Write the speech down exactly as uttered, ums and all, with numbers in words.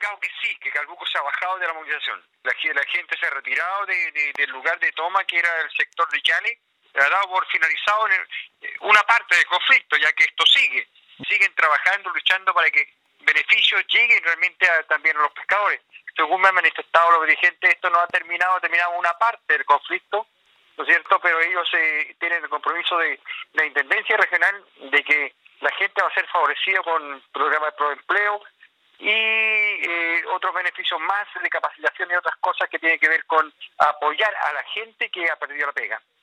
indicado que sí, que Calbuco se ha bajado de la movilización. La, la gente se ha retirado de, de, del lugar de toma, que era el sector de Yale, ha dado por finalizado en el, una parte del conflicto, ya que esto sigue. Siguen trabajando, luchando para que beneficios lleguen realmente a, también a los pescadores. Según me han manifestado los dirigentes, esto no ha terminado, ha terminado una parte del conflicto, ¿no es cierto? Pero ellos eh, tienen el compromiso de la Intendencia Regional de que la gente va a ser favorecida con programas de proempleo y eh, otros beneficios más de capacitación y otras cosas que tienen que ver con apoyar a la gente que ha perdido la pega.